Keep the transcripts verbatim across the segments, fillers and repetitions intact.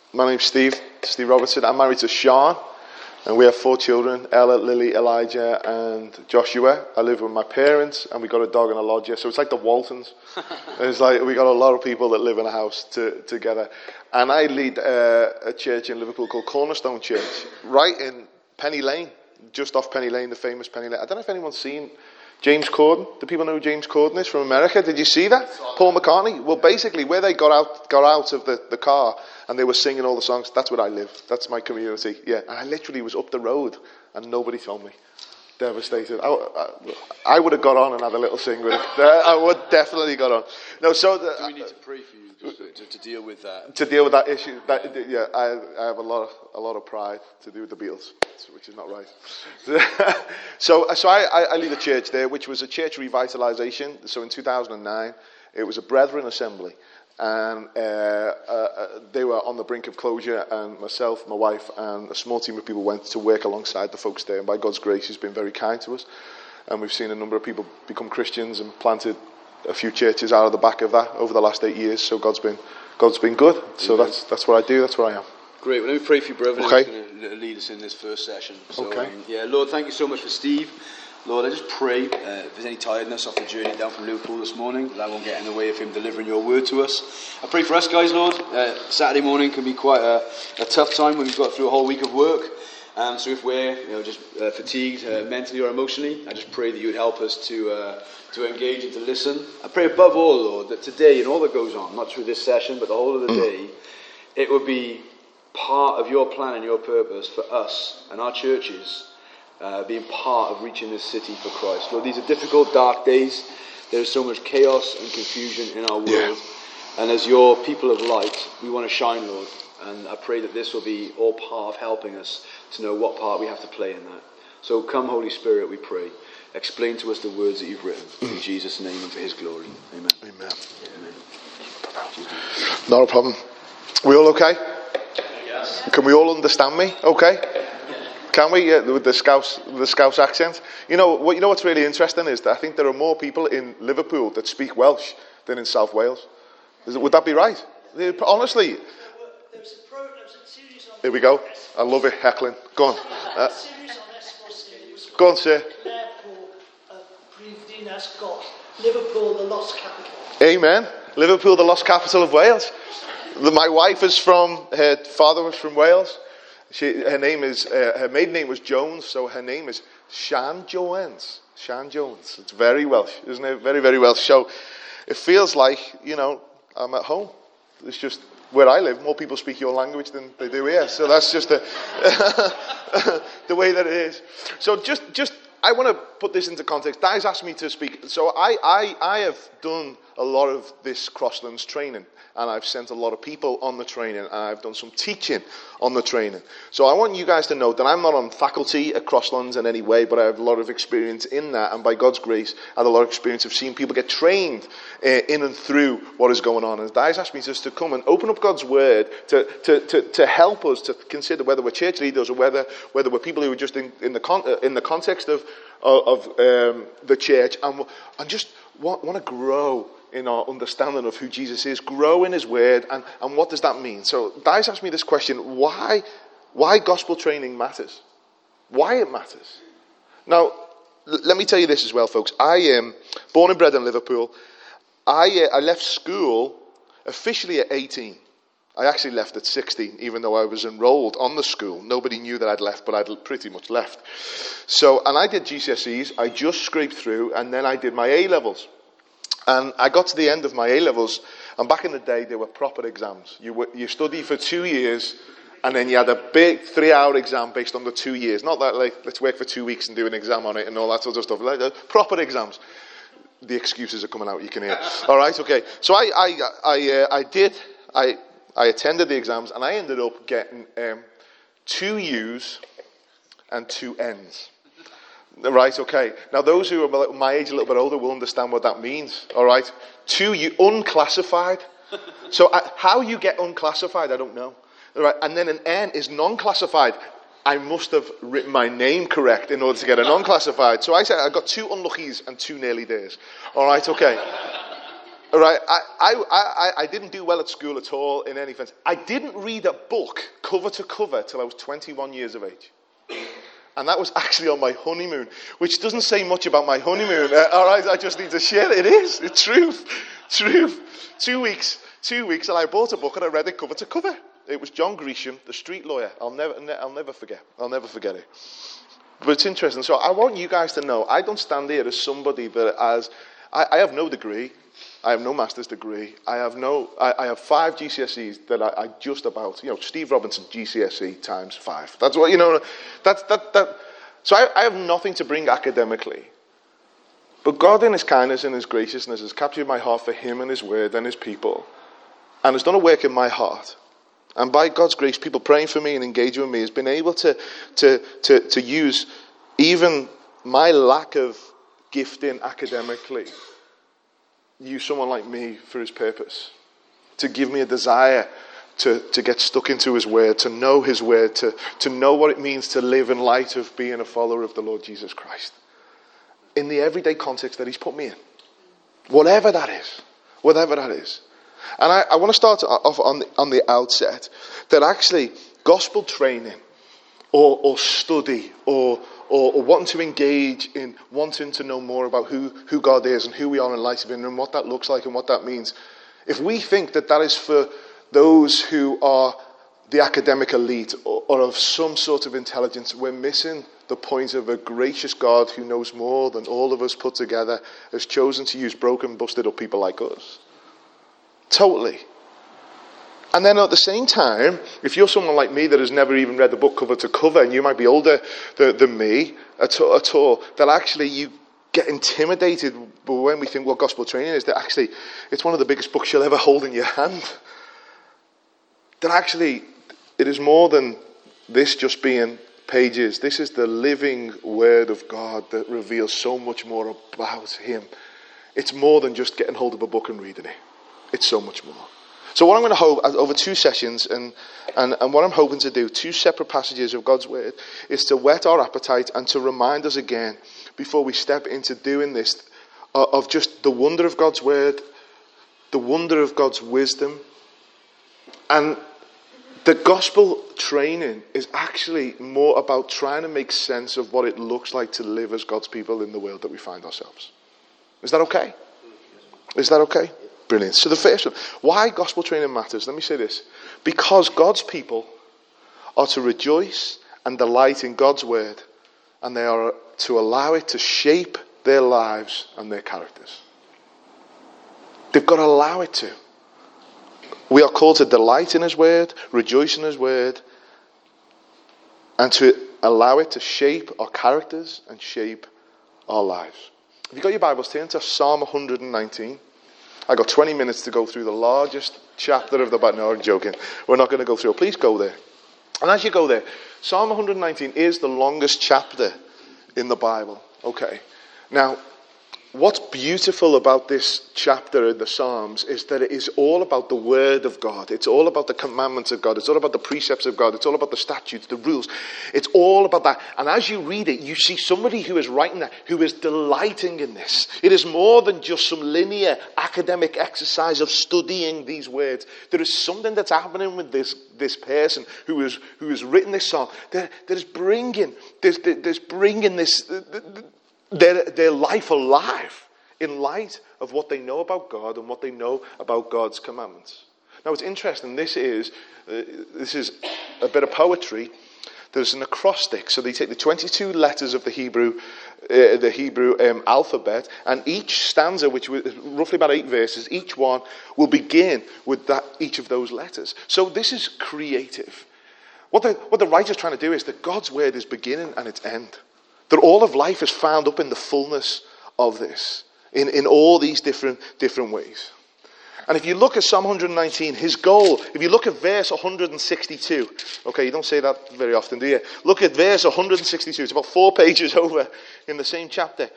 My name's Steve, Steve Robertson. I'm married to Sean, and we have four children, Ella, Lily, Elijah, and Joshua. I live with my parents, and we got a dog and a lodger, so it's like the Waltons. It's like we got a lot of people that live in a house to, together. And I lead uh, a church in Liverpool called Cornerstone Church, right in Penny Lane, just off Penny Lane, the famous Penny Lane. I don't know if anyone's seen James Corden. Do people know who James Corden is from America? Did you see that? Paul McCartney. Well, basically, where they got out got out of the, the car and they were singing all the songs, that's where I live. That's my community. Yeah, and I literally was up the road and nobody told me. Devastated. I, I, I would have got on and had a little sing with it. I would definitely got on. No, so the, do we need to pray for you just to, to, to deal with that? To deal with that issue. That, yeah, I, I have a lot of a lot of pride to do with the Beatles, which is not right. so, so I, I, I lead a church there, which was a church revitalisation. So in two thousand nine, it was a Brethren assembly. And uh, uh, they were on the brink of closure, and myself, my wife, and a small team of people went to work alongside the folks there. And by God's grace, He's been very kind to us. And we've seen a number of people become Christians and planted a few churches out of the back of that over the last eight years. So God's been God's been good. So Amen. that's that's what I do. That's what I am. Great. Well, let me pray for you, brother. Okay. Who's going to lead us in this first session. So, okay. Um, yeah, Lord, thank you so much for Steve. Lord, I just pray uh, if there's any tiredness off the journey down from Liverpool this morning, that won't get in the way of him delivering your word to us. I pray for us guys, Lord. Uh, Saturday morning can be quite a, a tough time when we've got through a whole week of work. Um, so if we're you know, just uh, fatigued uh, mentally or emotionally, I just pray that you would help us to uh, to engage and to listen. I pray above all, Lord, that today and all that goes on, not through this session, but the whole of the day, it would be part of your plan and your purpose for us and our churches Uh, being part of reaching this city for Christ. Lord, these are difficult, dark days. There is so much chaos and confusion in our world. Yeah. And as your people of light, we want to shine, Lord. And I pray that this will be all part of helping us to know what part we have to play in that. So come, Holy Spirit, we pray. Explain to us the words that you've written. In Jesus' name and for his glory. Amen. Amen. Amen. Not a problem. We all okay? Yes. Can we all understand me? Okay? Can we, uh, with the Scouse, the Scouse accent? You know what? You know what's really interesting is that I think there are more people in Liverpool that speak Welsh than in South Wales. Is it, would that be right? Honestly. There's a program, there's a series on. Here we go. I love it, heckling. Go on. Uh, a series on S four C. Go on, sir. Liverpool, uh, breathed in as God. Liverpool, the lost capital. Amen. Liverpool, the lost capital of Wales. My wife is from. Her father was from Wales. She, her name is, uh, her maiden name was Jones, so her name is Shan Jones. Shan Jones. It's very Welsh, isn't it? Very, very Welsh. So it feels like, you know, I'm at home. It's just where I live, more people speak your language than they do here. So that's just the, the way that it is. So just, just, I want to put this into context. Di's asked me to speak. So I, I, I have done a lot of this Crosslands training. And I've sent a lot of people on the training, and I've done some teaching on the training. So I want you guys to know that I'm not on faculty at Crosslands in any way, but I have a lot of experience in that, and by God's grace, I have a lot of experience of seeing people get trained uh, in and through what is going on. And Di's asked me just to come and open up God's word to, to, to, to help us to consider whether we're church leaders or whether whether we're people who are just in, in the con- in the context of of um, the church, and and just want, want to grow in our understanding of who Jesus is, grow in his word, and, and what does that mean? So Di's asked me this question, why why gospel training matters. Why it matters. Now, l- let me tell you this as well, folks. I am born and bred in Liverpool. I, uh, I left school officially at eighteen. I actually left at sixteen, even though I was enrolled on the school. Nobody knew that I'd left, but I'd pretty much left. So, and I did G C S Es, I just scraped through, and then I did my A-levels. And I got to the end of my A-levels, and back in the day, there were proper exams. You were, you study for two years, and then you had a big three-hour exam based on the two years. Not that, like, let's work for two weeks and do an exam on it and all that sort of stuff. Like, uh, proper exams. The excuses are coming out, you can hear. All right, okay. So I I, I, uh, I did, I, I attended the exams, and I ended up getting um, two U's and two N's. Right, okay. Now, those who are my age, a little bit older, will understand what that means. All right, two you unclassified. So, uh, how you get unclassified, I don't know. All right, and then an N is non-classified. I must have written my name correct in order to get a non-classified. So I said I got two unluckies and two nearly days. All right, okay. All right, I, I, I, I didn't do well at school at all in any sense. I didn't read a book cover to cover till I was twenty-one years of age. And that was actually on my honeymoon, which doesn't say much about my honeymoon. Uh, all right, I just need to share it. It is. It's truth. Truth. Two weeks. Two weeks, and I bought a book and I read it cover to cover. It was John Grisham, The Street Lawyer. I'll never, ne- I'll never forget. I'll never forget it. But it's interesting. So I want you guys to know, I don't stand here as somebody that has, I, I have no degree. I have no master's degree. I have no. I, I have five G C S Es that I, I just about. You know, Steve Robinson G C S E times five. That's what you know. That's that that. So I, I have nothing to bring academically. But God, in His kindness and His graciousness, has captured my heart for Him and His Word and His people, and has done a work in my heart. And by God's grace, people praying for me and engaging with me has been able to to to to use even my lack of gifting academically. Use someone like me for His purpose, to give me a desire to, to get stuck into His Word, to know His Word, to, to know what it means to live in light of being a follower of the Lord Jesus Christ in the everyday context that He's put me in, whatever that is, whatever that is. And I, I want to start off on the, on the outset that actually gospel training or, or study or Or, or wanting to engage in wanting to know more about who, who God is and who we are in light of Him and what that looks like and what that means. If we think that that is for those who are the academic elite or, or of some sort of intelligence, we're missing the point of a gracious God who knows more than all of us put together, has chosen to use broken, busted up people like us. Totally. And then at the same time, if you're someone like me that has never even read the book cover to cover, and you might be older than, than me at, at all, that actually you get intimidated when we think what gospel training is, that actually it's one of the biggest books you'll ever hold in your hand. That actually it is more than this just being pages. This is the living Word of God that reveals so much more about Him. It's more than just getting hold of a book and reading it. It's so much more. So what I'm going to hope, over two sessions, and, and, and what I'm hoping to do, two separate passages of God's Word, is to whet our appetite and to remind us again, before we step into doing this, uh, of just the wonder of God's Word, the wonder of God's wisdom. And the gospel training is actually more about trying to make sense of what it looks like to live as God's people in the world that we find ourselves. Is that okay? Is that okay? Brilliant. So the first one, why gospel training matters. Let me say this. Because God's people are to rejoice and delight in God's Word, and they are to allow it to shape their lives and their characters. They've got to allow it to. We are called to delight in His Word, rejoice in His Word, and to allow it to shape our characters and shape our lives. If you've got your Bibles, turn to Psalm one nineteen. I got twenty minutes to go through the largest chapter of the Bible. No, I'm joking. We're not going to go through it. Please go there. And as you go there, Psalm one nineteen is the longest chapter in the Bible. Okay. Now, what's beautiful about this chapter in the Psalms is that it is all about the Word of God. It's all about the commandments of God. It's all about the precepts of God. It's all about the statutes, the rules. It's all about that. And as you read it, you see somebody who is writing that, who is delighting in this. It is more than just some linear academic exercise of studying these words. There is something that's happening with this, this person who is who has written this psalm that, that is bringing, there's, there's bringing this... Their, their life alive in light of what they know about God and what they know about God's commandments. Now, it's interesting. This is uh, this is a bit of poetry. There's an acrostic, so they take the twenty-two letters of the Hebrew uh, the Hebrew um, alphabet, and each stanza, which was roughly about eight verses, each one will begin with that each of those letters. So this is creative. What the what the writer's trying to do is that God's word is beginning and its end. That all of life is found up in the fullness of this, in, in all these different different ways. And if you look at Psalm one nineteen, his goal, if you look at verse one sixty-two, okay, you don't say that very often, do you? Look at verse one sixty-two, it's about four pages over in the same chapter.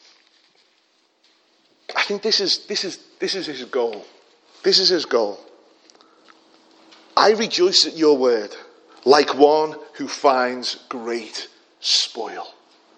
I think this is this is this is his goal. This is his goal. I rejoice at your word, like one who finds great spoil.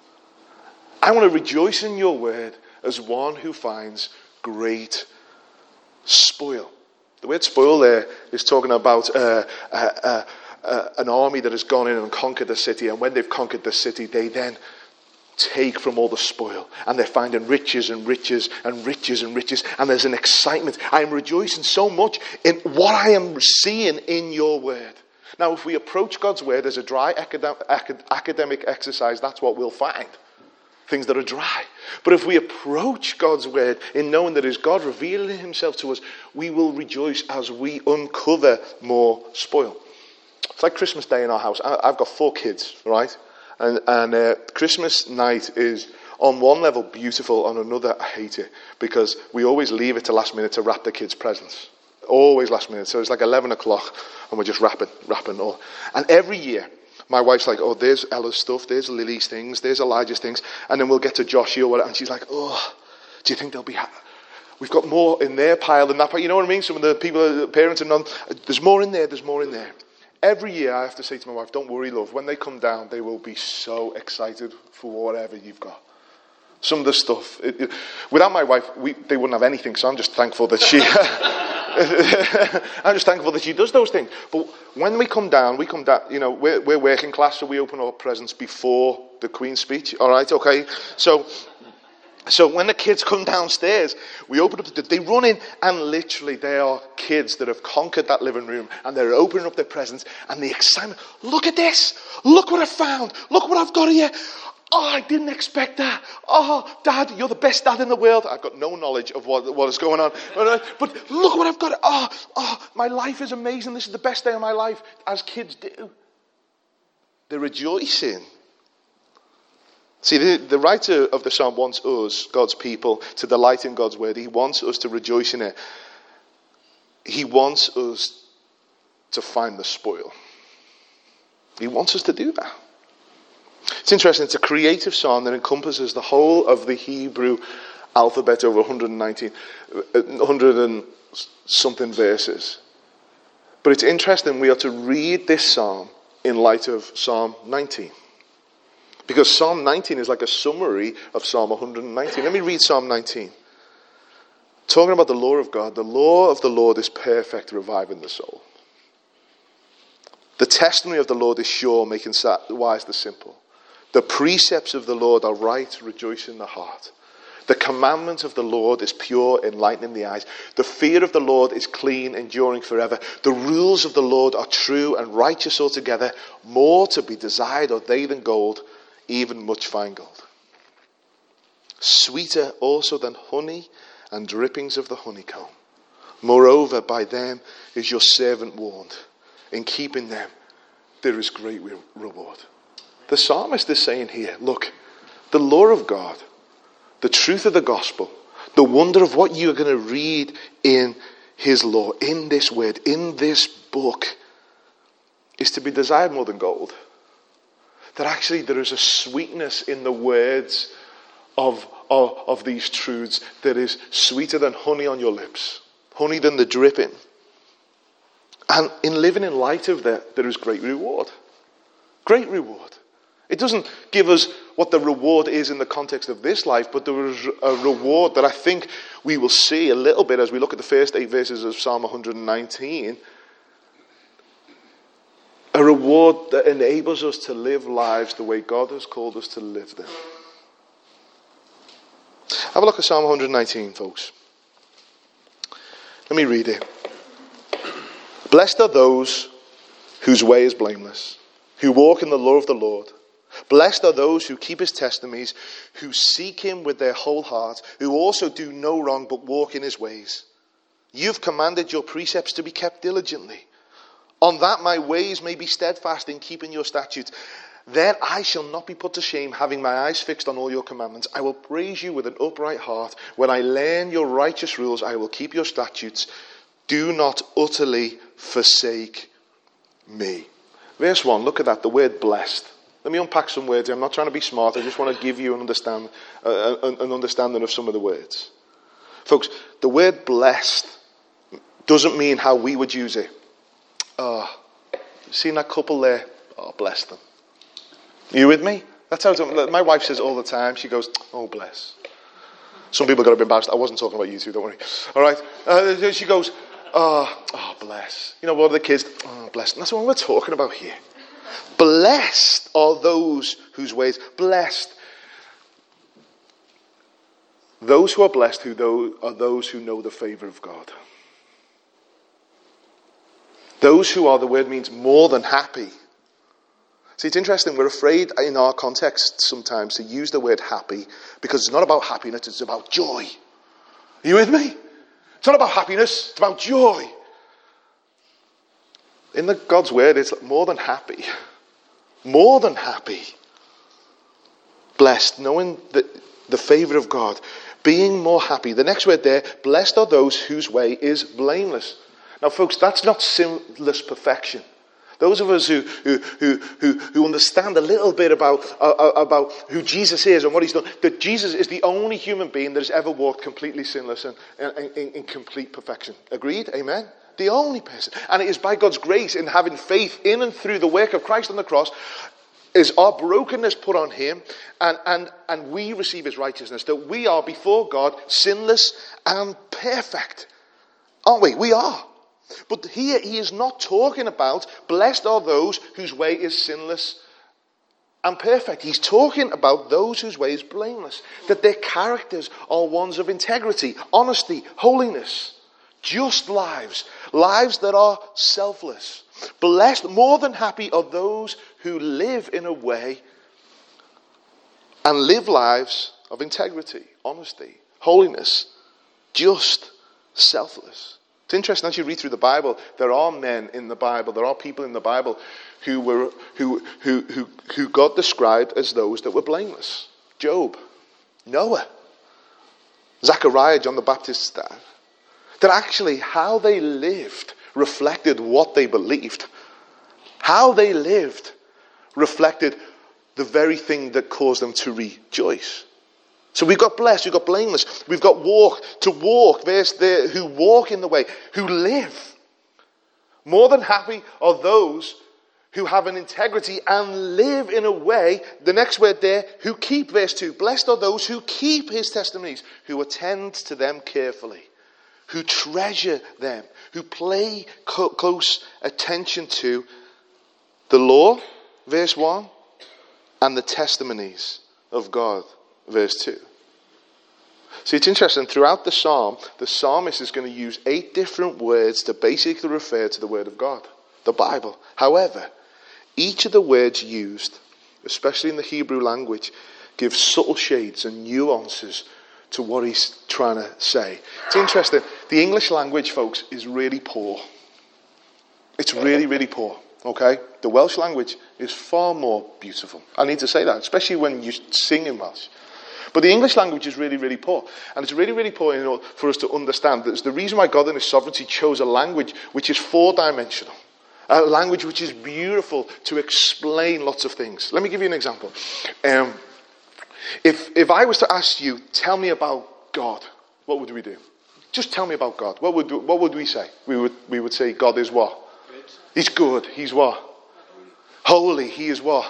I want to rejoice in your word as one who finds great Spoil. The word spoil there is talking about uh, uh, uh, uh, an army that has gone in and conquered the city. And when they've conquered the city, they then take from all the spoil. And they're finding riches and riches and riches and riches. And there's an excitement. I am rejoicing so much in what I am seeing in your word. Now, if we approach God's word as a dry academic, academic exercise, that's what we'll find. Things that are dry. But if we approach God's word in knowing that it is God revealing himself to us, we will rejoice as we uncover more spoil. It's like Christmas Day in our house. I've got four kids, right? And, and uh, Christmas night is on one level beautiful, on another I hate it, because we always leave it to last minute to wrap the kids' presents. Always last minute. So it's like eleven o'clock and we're just wrapping, wrapping all. And every year, my wife's like, oh, there's Ella's stuff, there's Lily's things, there's Elijah's things. And then we'll get to Joshua or whatever, and she's like, oh, do you think they'll be happy? We've got more in their pile than that pile. You know what I mean? Some of the people, the parents and none, there's more in there, there's more in there. Every year I have to say to my wife, don't worry, love. When they come down, they will be so excited for whatever you've got. Some of the stuff. It, it, without my wife, we, they wouldn't have anything. So I'm just thankful that she... I'm just thankful that she does those things. But when we come down, we come down, you know, we're, we're working class, so we open our presents before the Queen's speech. All right, okay? So... So when the kids come downstairs, we open up the, they run in, and literally they are kids that have conquered that living room, and they're opening up their presents, and the excitement, look at this, look what I found, look what I've got here. Oh, I didn't expect that. Oh, Dad, you're the best dad in the world. I've got no knowledge of what, what is going on. But look what I've got. Oh, oh, my life is amazing. This is the best day of my life, as kids do. They're rejoicing. See, the, the writer of the psalm wants us, God's people, to delight in God's word. He wants us to rejoice in it. He wants us to find the spoil. He wants us to do that. It's interesting. It's a creative psalm that encompasses the whole of the Hebrew alphabet over one hundred nineteen, one hundred and something verses. But it's interesting. We are to read this psalm in light of Psalm nineteen. Because Psalm nineteen is like a summary of Psalm one hundred nineteen. Let me read Psalm nineteen. Talking about the law of God. The law of the Lord is perfect, reviving the soul. The testimony of the Lord is sure, making wise the simple. The precepts of the Lord are right, rejoicing the heart. The commandment of the Lord is pure, enlightening the eyes. The fear of the Lord is clean, enduring forever. The rules of the Lord are true and righteous altogether. More to be desired are they than gold, even much fine gold. Sweeter also than honey and drippings of the honeycomb. Moreover, by them is your servant warned. In keeping them, there is great re- reward. The psalmist is saying here, look, the law of God, the truth of the gospel, the wonder of what you're going to read in his law, in this word, in this book, is to be desired more than gold. That actually there is a sweetness in the words of, of, of these truths that is sweeter than honey on your lips. Honey than the dripping. And in living in light of that, there is great reward. Great reward. It doesn't give us what the reward is in the context of this life, but there is a reward that I think we will see a little bit as we look at the first eight verses of Psalm one hundred nineteen. A reward that enables us to live lives the way God has called us to live them. Have a look at Psalm one hundred nineteen, folks. Let me read it. Blessed are those whose way is blameless, who walk in the law of the Lord. Blessed are those who keep his testimonies, who seek him with their whole heart, who also do no wrong but walk in his ways. You've commanded your precepts to be kept diligently. On that my ways may be steadfast in keeping your statutes. Then I shall not be put to shame, having my eyes fixed on all your commandments. I will praise you with an upright heart. When I learn your righteous rules, I will keep your statutes. Do not utterly forsake me. Verse one, look at that, the word blessed. Let me unpack some words. I'm not trying to be smart. I just want to give you an, understand, uh, an understanding of some of the words. Folks, the word blessed doesn't mean how we would use it. Oh, seen that couple there? Oh, bless them. Are you with me? That's how it's, my wife says all the time. She goes, oh, bless. Some people got a bit embarrassed. I wasn't talking about you two, don't worry. All right. Uh, she goes, oh, oh, bless. You know, what are the kids? Oh, bless. And that's what we're talking about here. Blessed are those whose ways, blessed. Those who are blessed who are those who know the favor of God. Those who are, the word means more than happy. See, it's interesting. We're afraid in our context sometimes to use the word happy because it's not about happiness, it's about joy. Are you with me? It's not about happiness, it's about joy. In the God's word, it's more than happy. More than happy. Blessed, knowing the, the favor of God. Being more happy. The next word there, blessed are those whose way is blameless. Now, folks, that's not sinless perfection. Those of us who who who who, who understand a little bit about uh, about who Jesus is and what he's done, that Jesus is the only human being that has ever walked completely sinless and in in complete perfection. Agreed? Amen? The only person. And it is by God's grace in having faith in and through the work of Christ on the cross, is our brokenness put on him, and, and, and we receive his righteousness, that we are before God sinless and perfect. Aren't we? We are. But here he is not talking about blessed are those whose way is sinless and perfect. He's talking about those whose way is blameless. That their characters are ones of integrity, honesty, holiness, just lives. Lives that are selfless. Blessed, more than happy are those who live in a way and live lives of integrity, honesty, holiness, just, selfless. It's interesting as you read through the Bible, there are men in the Bible, there are people in the Bible who were who who who who God described as those that were blameless. Job, Noah, Zechariah, John the Baptist's dad. That actually how they lived reflected what they believed. How they lived reflected the very thing that caused them to rejoice. So we've got blessed, we've got blameless, we've got walk, to walk, verse there, who walk in the way, who live. More than happy are those who have an integrity and live in a way, the next word there, who keep, verse two. Blessed are those who keep his testimonies, who attend to them carefully, who treasure them, who pay co- close attention to the law, verse one, and the testimonies of God, verse two. See, it's interesting. Throughout the psalm, the psalmist is going to use eight different words to basically refer to the word of God, the Bible. However, each of the words used, especially in the Hebrew language, gives subtle shades and nuances to what he's trying to say. It's interesting. The English language, folks, is really poor. It's really, really poor. Okay? The Welsh language is far more beautiful. I need to say that, especially when you sing in Welsh. But the English language is really, really poor. And it's really, really poor in order for us to understand that the reason why God in his sovereignty chose a language which is four-dimensional. A language which is beautiful to explain lots of things. Let me give you an example. Um, if, if I was to ask you, tell me about God, what would we do? Just tell me about God. What would, what would we say? We would, we would say God is what? He's good. He's what? Holy. He is what?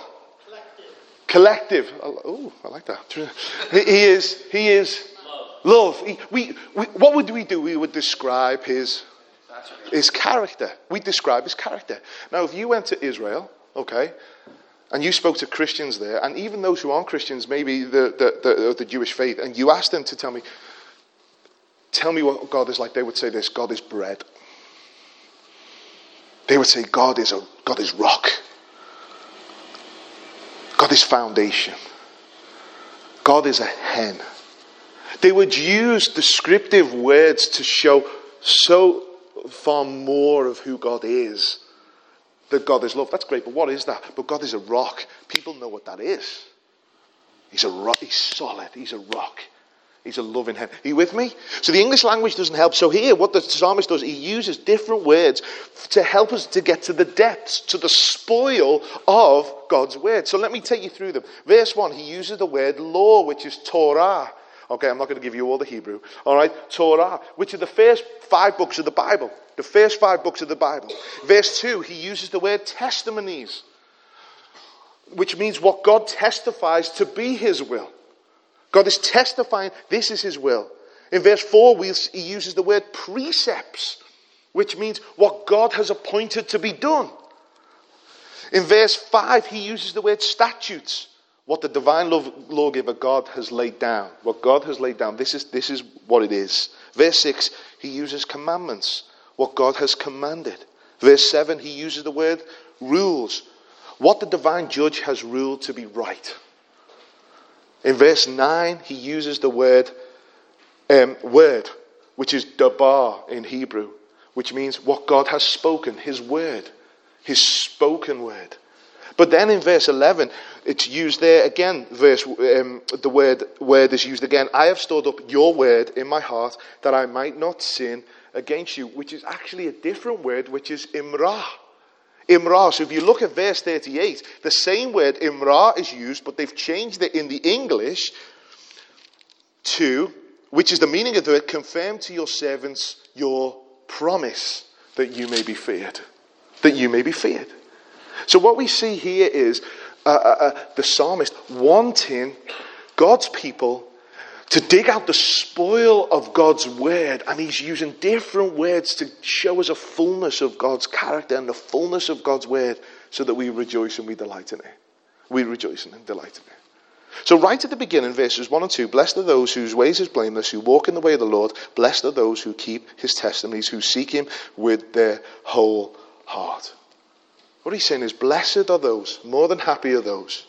Collective. Oh, I like that. He is, he is love. love. He, we, we, what would we do? We would describe his, his character. We describe his character. Now, if you went to Israel, okay, and you spoke to Christians there, and even those who aren't Christians, maybe the, the, the, the Jewish faith, and you asked them to tell me, tell me what God is like, they would say this: God is bread. They would say God is a God is rock. God is foundation. God is a hen. They would use descriptive words to show so far more of who God is. That God is love. That's great, but what is that? But God is a rock. People know what that is. He's a rock. He's solid. He's a rock. He's a loving hen. Are you with me? So the English language doesn't help. So here, what the psalmist does, he uses different words to help us to get to the depths, to the spoil of God's word. So let me take you through them. Verse one, he uses the word law, which is Torah. Okay, I'm not going to give you all the Hebrew. All right, Torah, which are the first five books of the Bible. The first five books of the Bible. Verse two, he uses the word testimonies, which means what God testifies to be his will. God is testifying this is his will. In verse four, we, he uses the word precepts, which means what God has appointed to be done. In verse five, he uses the word statutes, what the divine lawgiver God has laid down. What God has laid down, this is, this is what it is. Verse six, he uses commandments, what God has commanded. Verse seven, he uses the word rules, what the divine judge has ruled to be right. In verse nine, he uses the word um, word, which is dabar in Hebrew, which means what God has spoken, his word, his spoken word. But then in verse eleven, it's used there again, verse um, the word word is used again. I have stored up your word in my heart that I might not sin against you, which is actually a different word, which is imrah. Imrah. So if you look at verse thirty-eight, the same word imrah is used, but they've changed it in the English to, which is the meaning of the word, confirm to your servants your promise that you may be feared. That you may be feared. So what we see here is uh, uh, uh, the psalmist wanting God's people to dig out the spoil of God's word, and he's using different words to show us a fullness of God's character and the fullness of God's word, so that we rejoice and we delight in it. We rejoice and delight in it. So right at the beginning, verses one and two, blessed are those whose ways is blameless, who walk in the way of the Lord. Blessed are those who keep his testimonies, who seek him with their whole heart. What he's saying is, blessed are those, more than happy are those,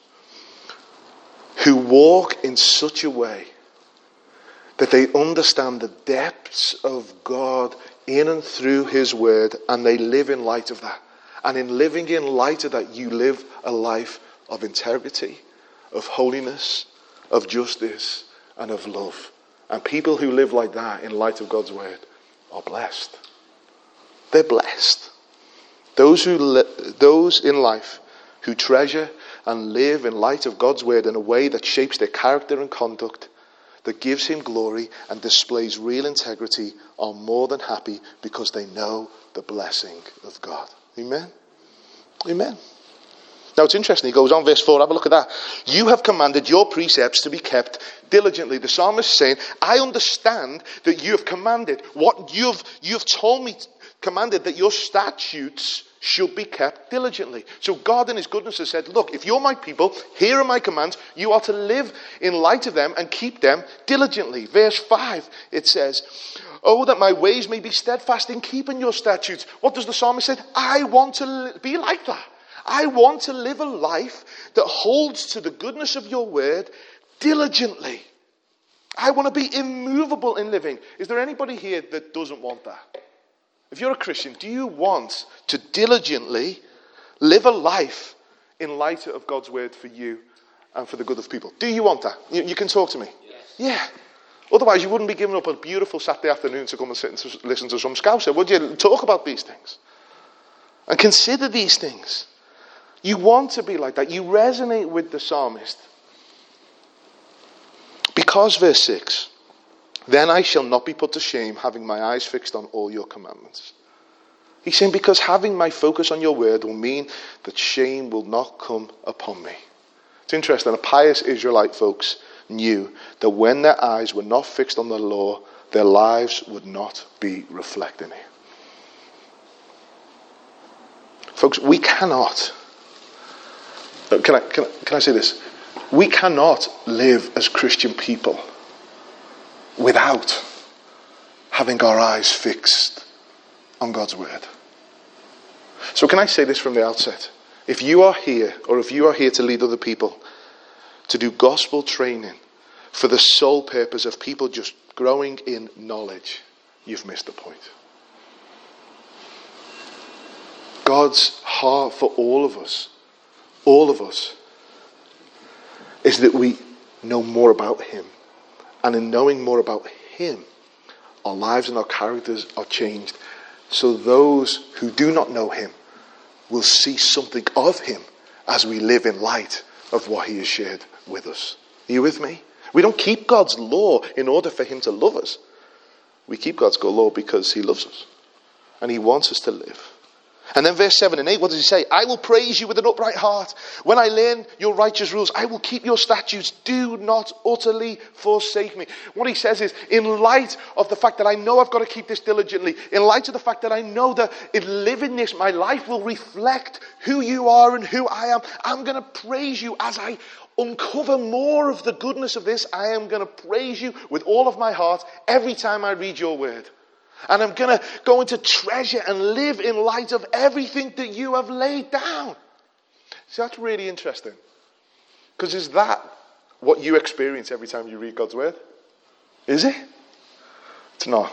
who walk in such a way that they understand the depths of God in and through his word, and they live in light of that. And in living in light of that, you live a life of integrity, of holiness, of justice, and of love. And people who live like that in light of God's word are blessed. They're blessed. Those who li- those in life who treasure and live in light of God's word in a way that shapes their character and conduct, that gives him glory and displays real integrity, are more than happy because they know the blessing of God. Amen? Amen. Now it's interesting, he goes on, verse four, have a look at that. You have commanded your precepts to be kept diligently. The psalmist is saying, I understand that you have commanded, what you've, you've told me, commanded that your statutes should be kept diligently. So God in his goodness has said, look, if you're my people, here are my commands, you are to live in light of them and keep them diligently. Verse five, it says, oh, that my ways may be steadfast in keeping your statutes. What does the psalmist say? I want to be like that. I want to live a life that holds to the goodness of your word diligently. I want to be immovable in living. Is there anybody here that doesn't want that? If you're a Christian, do you want to diligently live a life in light of God's word for you and for the good of people? Do you want that? You, you can talk to me. Yes. Yeah. Otherwise, you wouldn't be giving up a beautiful Saturday afternoon to come and sit and listen to some Scouser, would you? Talk about these things. And consider these things. You want to be like that. You resonate with the psalmist. Because, verse six, then I shall not be put to shame, having my eyes fixed on all your commandments. He's saying, because having my focus on your word will mean that shame will not come upon me. It's interesting. A pious Israelite, folks, knew that when their eyes were not fixed on the law, their lives would not be reflecting it. Folks, we cannot, can I, can, I, can I say this? We cannot live as Christian people without having our eyes fixed on God's word. So can I say this from the outset? If you are here, or if you are here to lead other people, to do gospel training for the sole purpose of people just growing in knowledge, you've missed the point. God's heart for all of us, all of us, is that we know more about him. And in knowing more about him, our lives and our characters are changed. So those who do not know him will see something of him as we live in light of what he has shared with us. Are you with me? We don't keep God's law in order for him to love us. We keep God's law because he loves us. And he wants us to live. And then verse seven and eight, what does he say? I will praise you with an upright heart. When I learn your righteous rules, I will keep your statutes. Do not utterly forsake me. What he says is, in light of the fact that I know I've got to keep this diligently, in light of the fact that I know that in living this, my life will reflect who you are and who I am, I'm going to praise you as I uncover more of the goodness of this. I am going to praise you with all of my heart every time I read your word. And I'm going to go into treasure and live in light of everything that you have laid down. See, that's really interesting. Because is that what you experience every time you read God's word? Is it? It's not.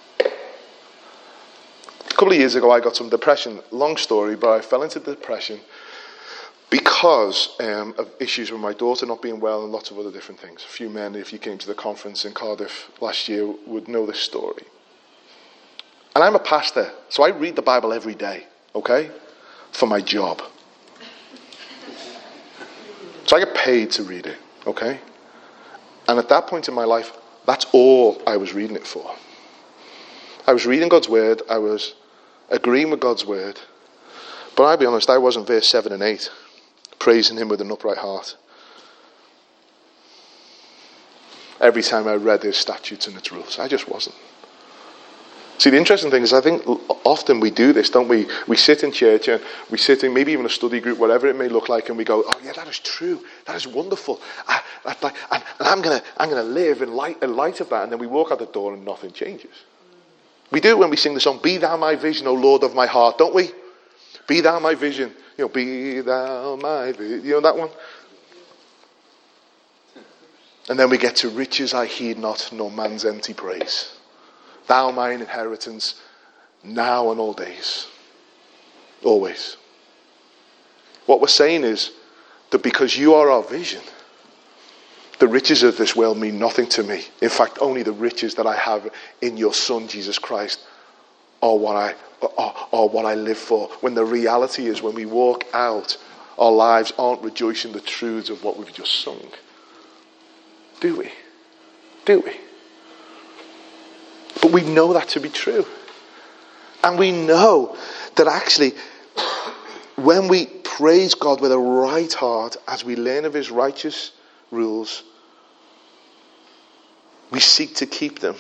A couple of years ago, I got some depression. Long story, but I fell into depression because um, of issues with my daughter not being well and lots of other different things. A few men, if you came to the conference in Cardiff last year, would know this story. And I'm a pastor, so I read the Bible every day, okay? For my job. So I get paid to read it, okay? And at that point in my life, that's all I was reading it for. I was reading God's word, I was agreeing with God's word. But I'll be honest, I wasn't verse seven and eight, praising him with an upright heart. Every time I read his statutes and its rules, I just wasn't. See, the interesting thing is I think often we do this, don't we? We sit in church and we sit in maybe even a study group, whatever it may look like, and we go, oh yeah, that is true. That is wonderful. I, I, and, and I'm going to I'm gonna live in light, in light of that. And then we walk out the door and nothing changes. We do when we sing the song, Be Thou My Vision, O Lord of my heart, don't we? Be Thou My Vision. You know, Be Thou My Vision. You know that one? And then we get to riches I heed not, nor man's empty praise. Thou mine inheritance, now and all days. Always. What we're saying is that because you are our vision, the riches of this world mean nothing to me. In fact, only the riches that I have in your Son, Jesus Christ, are what I, are, are what I live for. When the reality is, when we walk out, our lives aren't rejoicing the truths of what we've just sung. Do we? Do we? But we know that to be true. And we know that actually, when we praise God with a right heart, as we learn of his righteous rules, we seek to keep them.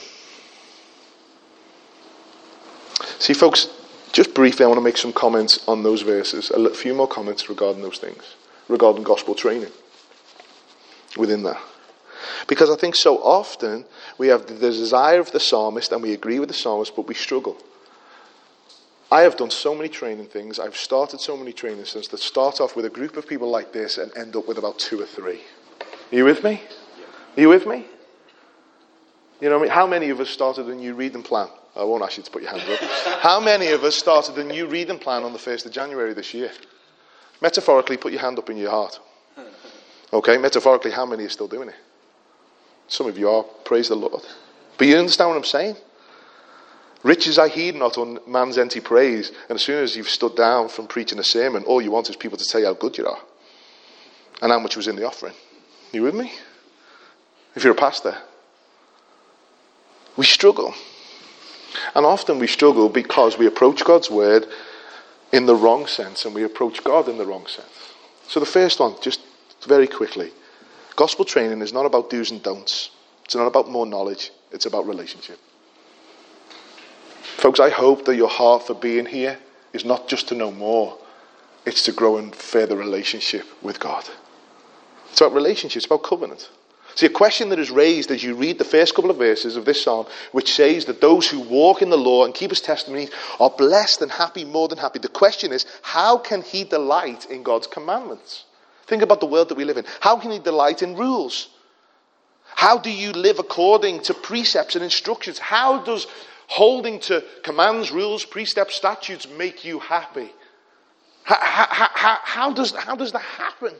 See, folks, just briefly, I want to make some comments on those verses. A few more comments regarding those things, regarding gospel training within that. Because I think so often we have the desire of the psalmist and we agree with the psalmist, but we struggle. I have done so many training things. I've started so many training things that start off with a group of people like this and end up with about two or three. Are you with me? Are you with me? You know what I mean? How many of us started a new reading plan? I won't ask you to put your hands up. How many of us started a new reading plan on the first of January this year? Metaphorically, put your hand up in your heart. Okay, metaphorically, how many are still doing it? Some of you are, praise the Lord. But you understand what I'm saying? Riches I heed not on man's empty praise. And as soon as you've stood down from preaching a sermon, all you want is people to tell you how good you are. And how much was in the offering. You with me? If you're a pastor. We struggle. And often we struggle because we approach God's word in the wrong sense and we approach God in the wrong sense. So the first one, just very quickly. Gospel training is not about do's and don'ts. It's not about more knowledge. It's about relationship. Folks, I hope that your heart for being here is not just to know more. It's to grow in further relationship with God. It's about relationship. It's about covenant. See, a question that is raised as you read the first couple of verses of this psalm, which says that those who walk in the law and keep his testimonies are blessed and happy, more than happy. The question is, how can he delight in God's commandments? Think about the world that we live in. How can he delight in rules? How do you live according to precepts and instructions? How does holding to commands, rules, precepts, statutes make you happy? How, how, how, how, does, how does that happen?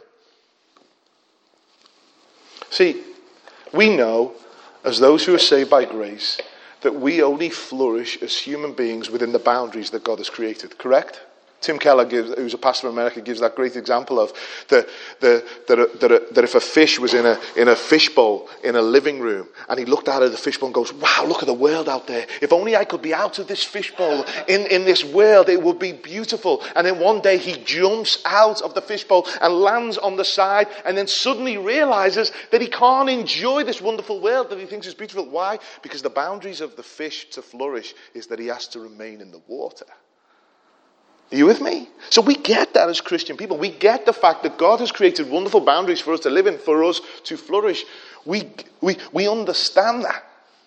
See, we know, as those who are saved by grace, that we only flourish as human beings within the boundaries that God has created. Correct? Tim Keller, gives, who's a pastor in America, gives that great example of the, the, the, the, that if a fish was in a, in a fishbowl in a living room, and he looked out of the fishbowl and goes, wow, look at the world out there. If only I could be out of this fishbowl in, in this world, it would be beautiful. And then one day he jumps out of the fishbowl and lands on the side, and then suddenly realizes that he can't enjoy this wonderful world that he thinks is beautiful. Why? Because the boundaries of the fish to flourish is that he has to remain in the water. Are you with me? So we get that as Christian people. We get the fact that God has created wonderful boundaries for us to live in, for us to flourish. We, we, we understand that.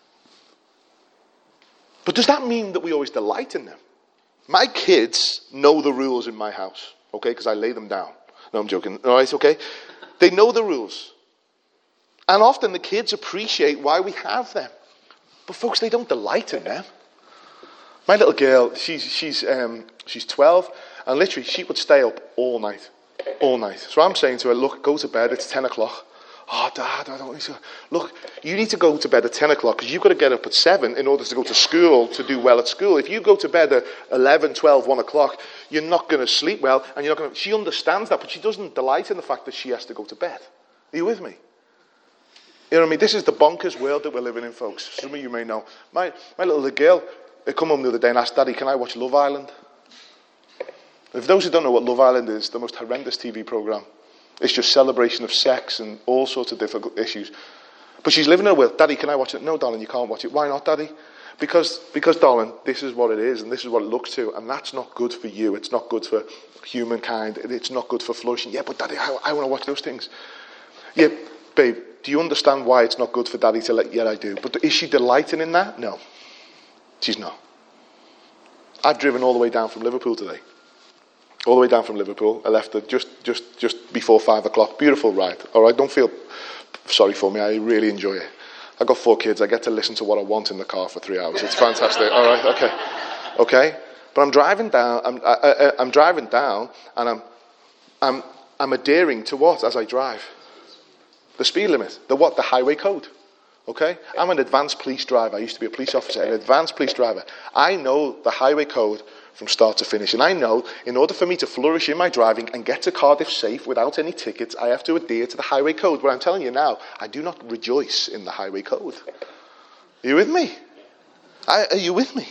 But does that mean that we always delight in them? My kids know the rules in my house, okay, because I lay them down. No, I'm joking. All right, okay? They know the rules. And often the kids appreciate why we have them. But folks, they don't delight in them. My little girl, she's she's um, she's twelve, and literally she would stay up all night, all night. So I'm saying to her, look, go to bed. It's ten o'clock. Oh, Dad, I don't need to. Look, you need to go to bed at ten o'clock because you've got to get up at seven in order to go to school to do well at school. If you go to bed at eleven, twelve, one o'clock, you're not going to sleep well, and you're not going to. She understands that, but she doesn't delight in the fact that she has to go to bed. Are you with me? You know what I mean? This is the bonkers world that we're living in, folks. Some of you may know. My my little girl. They come home the other day and asked, Daddy, can I watch Love Island? If those who don't know what Love Island is, the most horrendous T V programme. It's just celebration of sex and all sorts of difficult issues. But she's living in a world. Daddy, can I watch it? No, darling, you can't watch it. Why not, Daddy? Because, because, darling, this is what it is and this is what it looks to, and that's not good for you. It's not good for humankind. It's not good for flourishing. Yeah, but Daddy, I, I want to watch those things. Yeah, babe, do you understand why it's not good for Daddy to let? Yeah, I do. But is she delighting in that? No. She's not. I've driven all the way down from Liverpool today. All the way down from Liverpool. I left it just, just, just before five o'clock. Beautiful ride. All right, don't feel sorry for me. I really enjoy it. I've got four kids. I get to listen to what I want in the car for three hours. It's fantastic. All right, okay, okay. But I'm driving down. I'm, I, I, I'm driving down, and I'm, I'm, I'm adhering to what as I drive? The speed limit. The what? The highway code. Okay? I'm an advanced police driver. I used to be a police officer, an advanced police driver. I know the highway code from start to finish. And I know in order for me to flourish in my driving and get to Cardiff safe without any tickets, I have to adhere to the highway code. But I'm telling you now, I do not rejoice in the highway code. Are you with me? I, are you with me?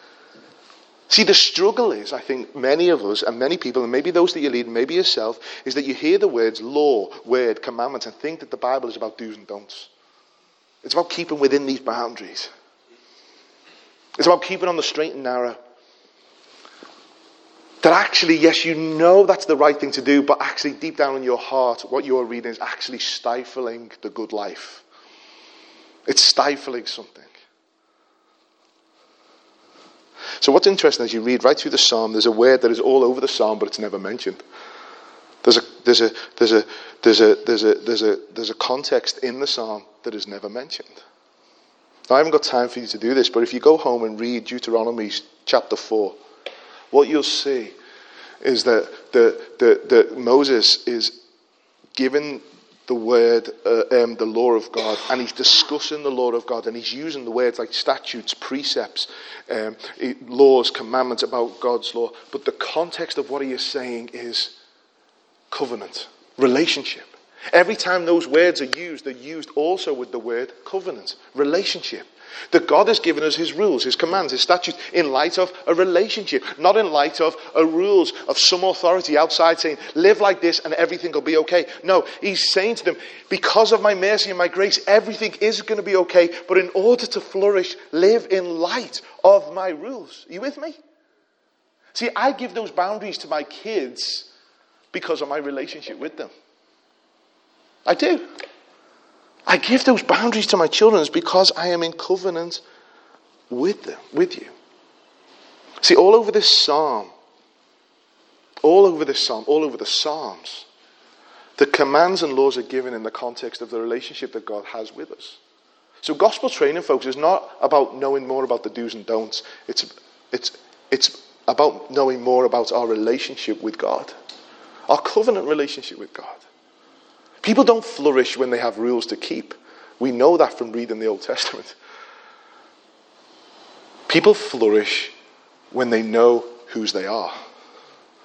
See, the struggle is, I think, many of us and many people, and maybe those that you lead, and maybe yourself, is that you hear the words law, word, commandments, and think that the Bible is about do's and don'ts. It's about keeping within these boundaries. It's about keeping on the straight and narrow. That actually, yes, you know that's the right thing to do, but actually deep down in your heart, what you're reading is actually stifling the good life. It's stifling something. So what's interesting as you read right through the psalm, there's a word that is all over the psalm, but it's never mentioned. There's a there's a there's a there's a there's a there's a there's a context in the psalm that is never mentioned. Now, I haven't got time for you to do this, but if you go home and read Deuteronomy chapter four, what you'll see is that the the, the Moses is given the word, uh, um, the law of God, and he's discussing the law of God, and he's using the words like statutes, precepts, um, laws, commandments about God's law. But the context of what he is saying is covenant, relationship. Every time those words are used, they're used also with the word covenant, relationship. That God has given us his rules, his commands, his statutes in light of a relationship, not in light of a rules of some authority outside saying, live like this and everything will be okay. No, he's saying to them, because of my mercy and my grace, everything is going to be okay. But in order to flourish, live in light of my rules. Are you with me? See, I give those boundaries to my kids because of my relationship with them. I do. I give those boundaries to my children because I am in covenant with them, with you. See, all over this psalm, all over this psalm, all over the Psalms, the commands and laws are given in the context of the relationship that God has with us. So gospel training, folks, is not about knowing more about the do's and don'ts. It's, it's, it's about knowing more about our relationship with God, our covenant relationship with God. People don't flourish when they have rules to keep. We know that from reading the Old Testament. People flourish when they know whose they are.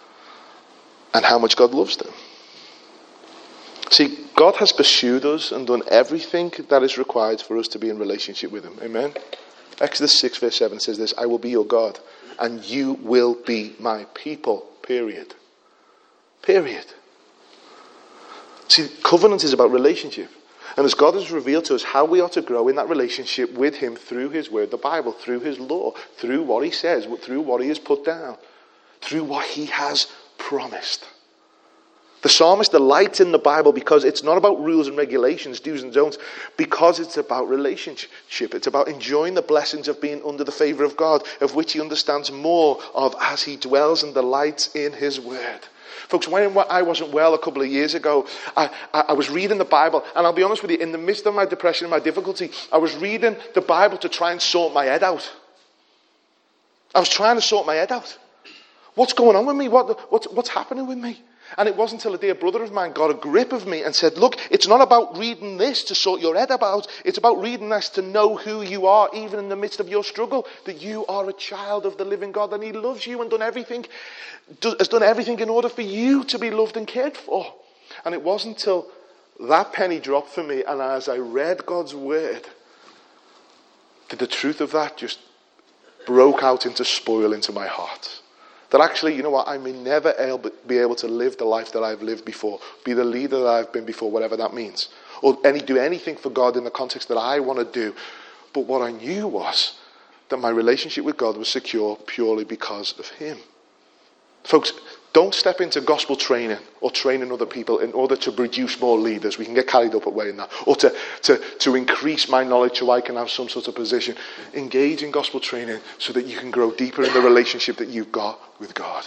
and how much God loves them. See, God has pursued us and done everything that is required for us to be in relationship with him. Amen? Exodus six verse seven says this, I will be your God and you will be my people. Period. Period. See, covenant is about relationship. And as God has revealed to us how we are to grow in that relationship with him through his word, the Bible, through his law, through what he says, through what he has put down, through what he has promised. The psalmist delights in the Bible because it's not about rules and regulations, do's and don'ts, because it's about relationship. It's about enjoying the blessings of being under the favour of God, of which he understands more of as he dwells and delights in his word. Folks, when I wasn't well a couple of years ago, I, I, I was reading the Bible, and I'll be honest with you, in the midst of my depression and my difficulty, I was reading the Bible to try and sort my head out. I was trying to sort my head out. What's going on with me? What, what's, what's happening with me? And it wasn't until a dear brother of mine got a grip of me and said, look, it's not about reading this to sort your head about. It's about reading this to know who you are, even in the midst of your struggle, that you are a child of the living God and he loves you and done everything, has done everything in order for you to be loved and cared for. And it wasn't until that penny dropped for me and as I read God's word, that the truth of that just broke out into spoil into my heart. That actually, you know what, I may never be able to live the life that I've lived before, be the leader that I've been before, whatever that means, or any do anything for God in the context that I want to do. But what I knew was that my relationship with God was secure purely because of him. Folks, don't step into gospel training or training other people in order to produce more leaders. We can get carried up away in that. Or to, to, to increase my knowledge so I can have some sort of position. Engage in gospel training so that you can grow deeper in the relationship that you've got with God.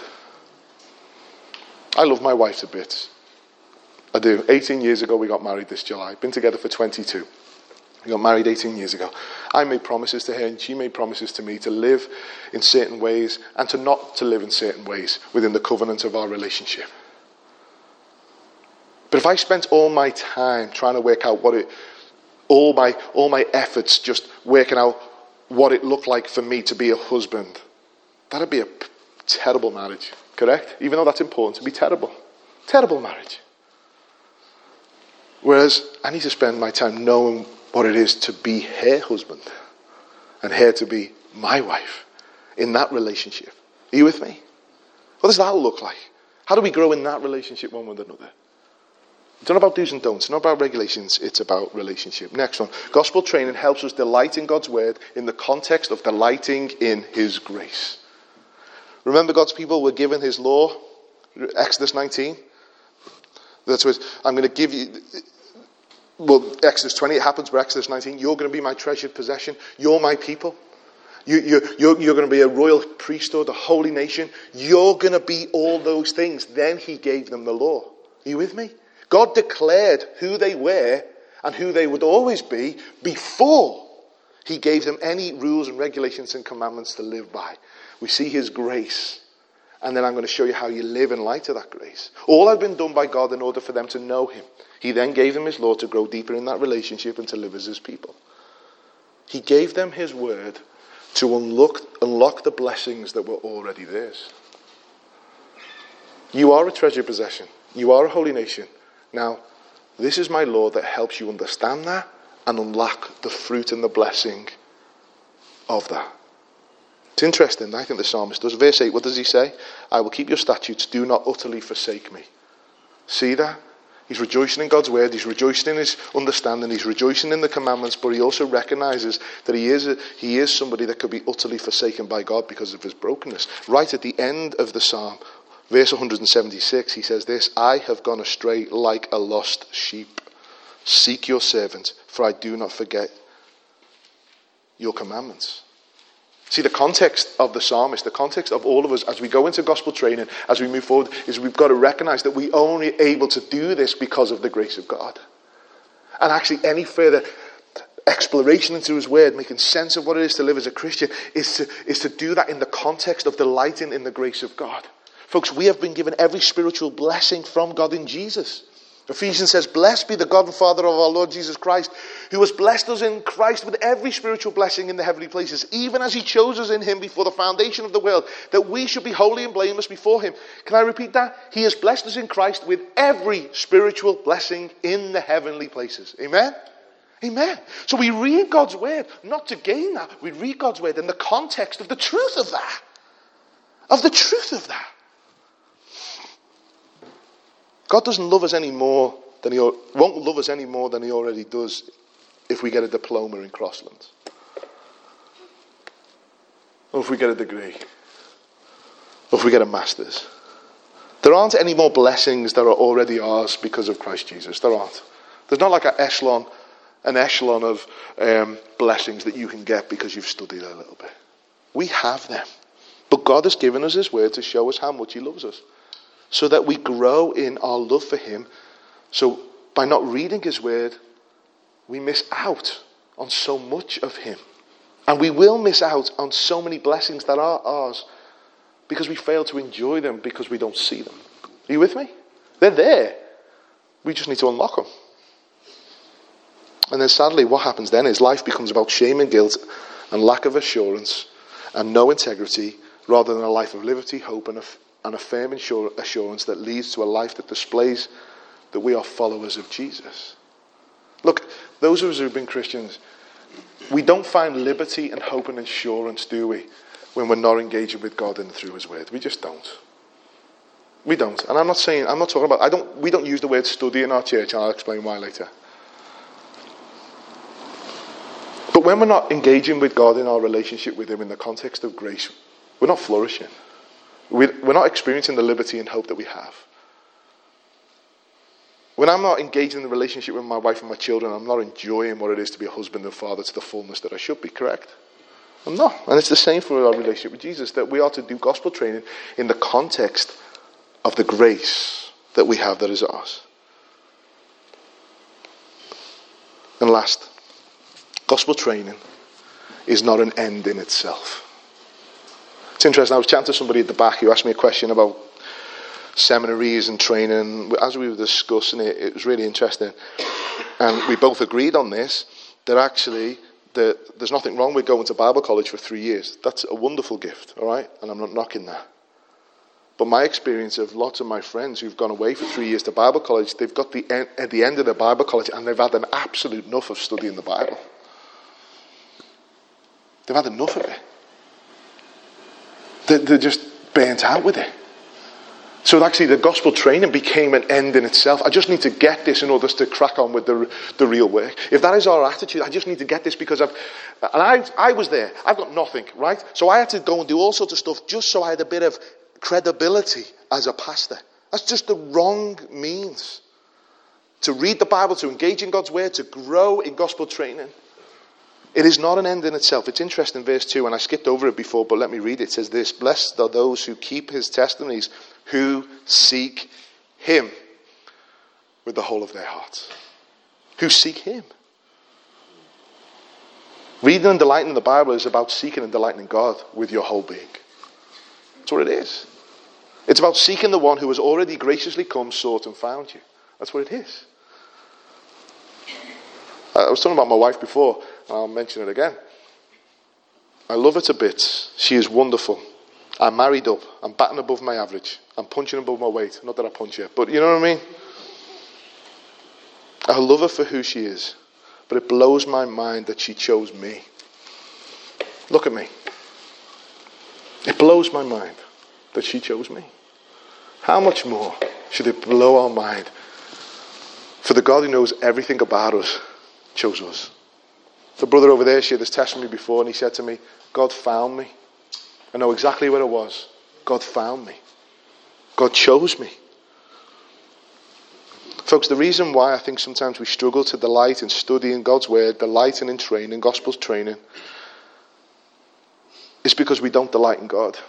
I love my wife to bits. I do. eighteen years ago we got married this July. Been together for twenty-two. We got married eighteen years ago. I made promises to her and she made promises to me to live in certain ways and to not to live in certain ways within the covenant of our relationship. But if I spent all my time trying to work out what it, all my all my efforts just working out what it looked like for me to be a husband, that'd be a p- terrible marriage, correct? Even though that's important, it'd be terrible. Terrible marriage. Whereas I need to spend my time knowing what it is to be her husband and her to be my wife in that relationship. Are you with me? What does that look like? How do we grow in that relationship one with another? It's not about do's and don'ts. It's not about regulations. It's about relationship. Next one. Gospel training helps us delight in God's word in the context of delighting in his grace. Remember, God's people were given his law, Exodus nineteen. That's what I'm going to give you. Well, Exodus twenty, it happens, but Exodus nineteen, you're going to be my treasured possession. You're my people. You, you, you're, you're going to be a royal priesthood, a holy nation. You're going to be all those things. Then he gave them the law. Are you with me? God declared who they were and who they would always be before he gave them any rules and regulations and commandments to live by. We see his grace. And then I'm going to show you how you live in light of that grace. All had been done by God in order for them to know him. He then gave them his law to grow deeper in that relationship and to live as his people. He gave them his word to unlock, unlock the blessings that were already theirs. You are a treasured possession. You are a holy nation. Now, this is my law that helps you understand that and unlock the fruit and the blessing of that. It's interesting, I think the psalmist does. Verse eight, what does he say? I will keep your statutes, do not utterly forsake me. See that? He's rejoicing in God's word, he's rejoicing in his understanding, he's rejoicing in the commandments, but he also recognizes that he is a, he is somebody that could be utterly forsaken by God because of his brokenness. Right at the end of the psalm, verse one hundred seventy-six, he says this, I have gone astray like a lost sheep. Seek your servant, for I do not forget your commandments. See, the context of the psalmist, the context of all of us as we go into gospel training, as we move forward, is we've got to recognize that we're only able to do this because of the grace of God. And actually any further exploration into his word, making sense of what it is to live as a Christian, is to, is to do that in the context of delighting in the grace of God. Folks, we have been given every spiritual blessing from God in Jesus. Ephesians says, blessed be the God and Father of our Lord Jesus Christ, who has blessed us in Christ with every spiritual blessing in the heavenly places, even as he chose us in him before the foundation of the world, that we should be holy and blameless before him. Can I repeat that? He has blessed us in Christ with every spiritual blessing in the heavenly places. Amen? Amen. So we read God's word, not to gain that. We read God's word in the context of the truth of that. Of the truth of that. God doesn't love us any more than he won't love us any more than he already does if we get a diploma in Crosslands, or if we get a degree, or if we get a master's. There aren't any more blessings that are already ours because of Christ Jesus. There aren't. There's not like an echelon, an echelon of um, blessings that you can get because you've studied a little bit. We have them, but God has given us his word to show us how much he loves us, so that we grow in our love for him. So by not reading his word, we miss out on so much of him. And we will miss out on so many blessings that are ours because we fail to enjoy them because we don't see them. Are you with me? They're there. We just need to unlock them. And then sadly what happens then is life becomes about shame and guilt and lack of assurance and no integrity, rather than a life of liberty, hope and a and a firm assurance that leads to a life that displays that we are followers of Jesus. Look, those of us who've been Christians, we don't find liberty and hope and assurance, do we, when we're not engaging with God and through his word. We just don't. We don't. And I'm not saying, I'm not talking about, I don't. we don't use the word study in our church, and I'll explain why later. But when we're not engaging with God in our relationship with him in the context of grace, we're not flourishing. We're not experiencing the liberty and hope that we have. When I'm not engaging in the relationship with my wife and my children, I'm not enjoying what it is to be a husband and father to the fullness that I should be, correct? I'm not. And it's the same for our relationship with Jesus, that we are to do gospel training in the context of the grace that we have that is ours. And last, gospel training is not an end in itself. It's interesting, I was chatting to somebody at the back who asked me a question about seminaries and training. As we were discussing it, it was really interesting. And we both agreed on this, that actually that there's nothing wrong with going to Bible college for three years. That's a wonderful gift, all right? And I'm not knocking that. But my experience of lots of my friends who've gone away for three years to Bible college, they've got the en- at the end of their Bible college and they've had an absolute enough of studying the Bible. They've had enough of it. They're just burnt out with it. So actually the gospel training became an end in itself. I just need to get this in order to crack on with the the real work. If that is our attitude, I just need to get this because I've... And I, I was there. I've got nothing, right? So I had to go and do all sorts of stuff just so I had a bit of credibility as a pastor. That's just the wrong means. To read the Bible, to engage in God's word, to grow in gospel training. It is not an end in itself. It's interesting, verse two, and I skipped over it before, but let me read it. It says this: blessed are those who keep his testimonies, who seek him with the whole of their hearts. Who seek him. Reading and delighting in the Bible is about seeking and delighting in God with your whole being. That's what it is. It's about seeking the one who has already graciously come, sought and found you. That's what it is. I was talking about my wife before, and I'll mention it again. I love her to bits. She is wonderful. I'm married up. I'm batting above my average. I'm punching above my weight. Not that I punch yet, but you know what I mean? I love her for who she is. But it blows my mind that she chose me. Look at me. It blows my mind that she chose me. How much more should it blow our mind for the God who knows everything about us chose us? The brother over there shared this testimony before, and he said to me, God found me. I know exactly where it was. God found me. God chose me. Folks, the reason why I think sometimes we struggle to delight in studying God's word, delighting in training, gospel training, is because we don't delight in God.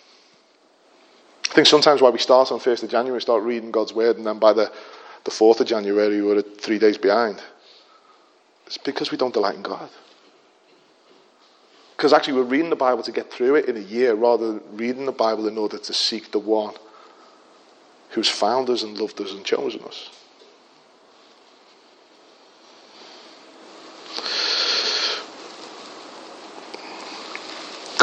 I think sometimes why we start on first of January, start reading God's word, and then by the, the fourth of January we're three days behind. It's because we don't delight in God. Because actually we're reading the Bible to get through it in a year, rather than reading the Bible in order to seek the one who's found us and loved us and chosen us.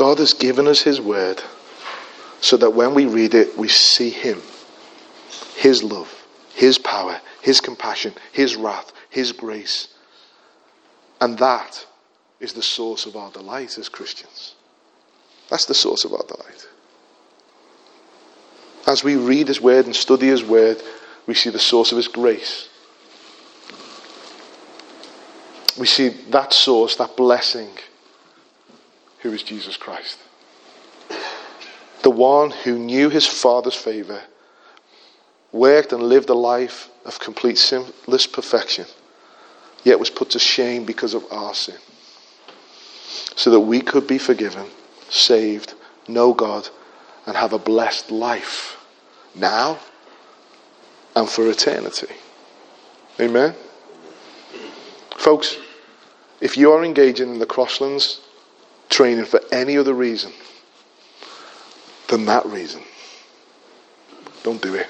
God has given us his word so that when we read it, we see him, his love, his power, his compassion, his wrath, his grace. And that is the source of our delight as Christians. That's the source of our delight. As we read his word and study his word, we see the source of his grace. We see that source, that blessing, who is Jesus Christ. The one who knew his Father's favour, worked and lived a life of complete sinless perfection, yet was put to shame because of our sin, so that we could be forgiven, saved, know God, and have a blessed life now and for eternity. Amen? Folks, if you are engaging in the Crosslands training for any other reason than that reason, don't do it.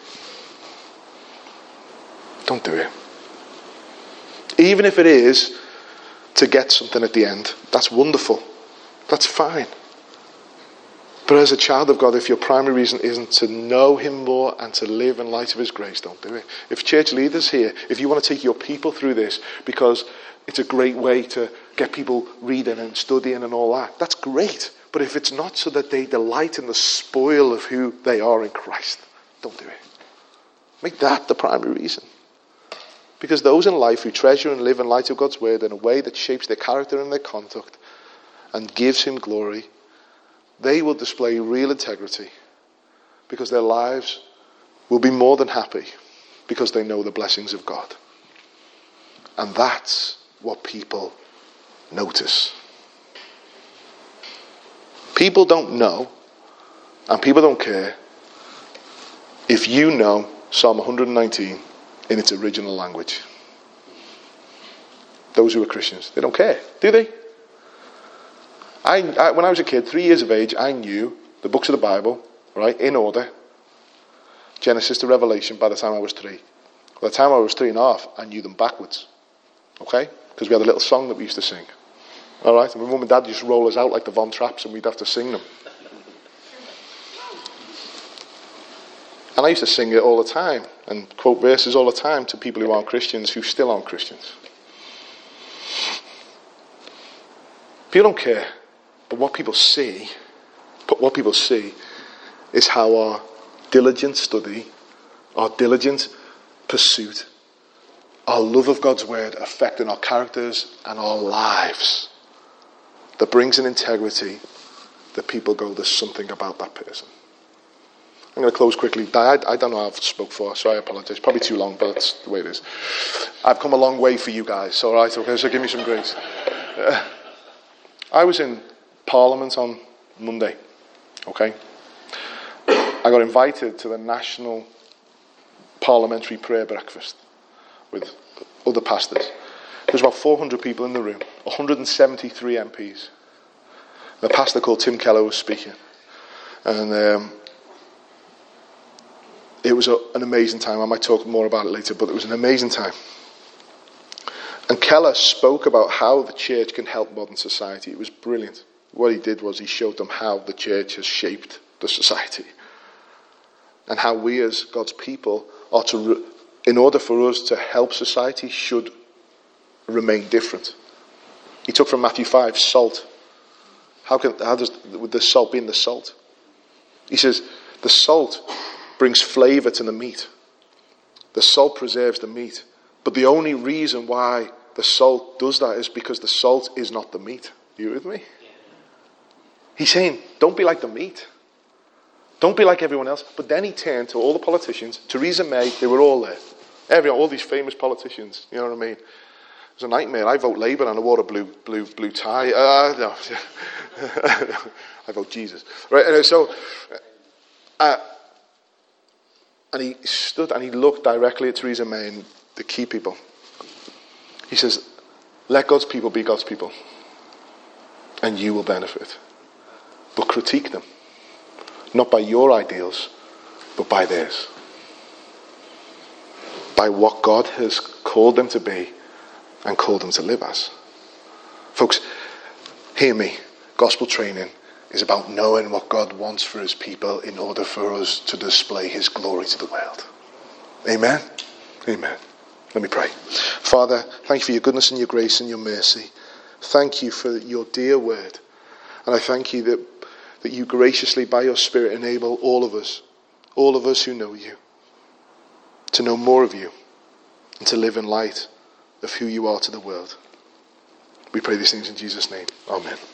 Don't do it. Even if it is to get something at the end, that's wonderful. That's fine. But as a child of God, if your primary reason isn't to know him more and to live in light of his grace, don't do it. If church leaders here, if you want to take your people through this because it's a great way to get people reading and studying and all that, that's great. But if it's not so that they delight in the spoil of who they are in Christ, don't do it. Make that the primary reason. Because those in life who treasure and live in light of God's word in a way that shapes their character and their conduct and gives him glory, they will display real integrity because their lives will be more than happy because they know the blessings of God. And that's what people notice. People don't know and people don't care if you know Psalm one nineteen in its original language. Those who are Christians, they don't care, do they? I, I, when I was a kid, three years of age, I knew the books of the Bible, right, in order. Genesis to Revelation by the time I was three. By the time I was three and a half, I knew them backwards. Okay? Because we had a little song that we used to sing. Alright? And my mum and dad used to roll us out like the Von Trapps and we'd have to sing them. And I used to sing it all the time and quote verses all the time to people who aren't Christians, who still aren't Christians. People don't care. But what people see, but what people see is how our diligent study, our diligent pursuit, our love of God's word affecting our characters and our lives, that brings an integrity that people go, there's something about that person. I'm going to close quickly. I, I don't know how I've spoke for, so I apologise. Probably too long, but that's the way it is. I've come a long way for you guys, all right? Okay, so give me some grace. Uh, I was in Parliament on Monday, okay? I got invited to the National Parliamentary Prayer Breakfast with other pastors. There was about four hundred people in the room, one hundred seventy-three M Ps. A pastor called Tim Keller was speaking. And um, it was a, an amazing time. I might talk more about it later, but it was an amazing time. And Keller spoke about how the church can help modern society. It was brilliant. What he did was he showed them how the church has shaped the society. And how we as God's people are to, in order for us to help society, should remain different. He took from Matthew five, salt. How can how does with the salt being the salt? He says the salt brings flavour to the meat. The salt preserves the meat. But the only reason why the salt does that is because the salt is not the meat. Are you with me? He's saying, don't be like the meat. Don't be like everyone else. But then he turned to all the politicians. Theresa May, they were all there. Everyone, all these famous politicians. You know what I mean? It was a nightmare. I vote Labour and I wore a blue, blue, blue tie. Uh, no. I vote Jesus. Right. And so, uh, and he stood and he looked directly at Theresa May and the key people. He says, let God's people be God's people. And you will benefit. But critique them. Not by your ideals, but by theirs. By what God has called them to be and called them to live as. Folks, hear me. Gospel training is about knowing what God wants for his people in order for us to display his glory to the world. Amen? Amen. Let me pray. Father, thank you for your goodness and your grace and your mercy. Thank you for your dear word. And I thank you that, that you graciously, by your Spirit, enable all of us, all of us who know you, to know more of you and to live in light of who you are to the world. We pray these things in Jesus' name. Amen.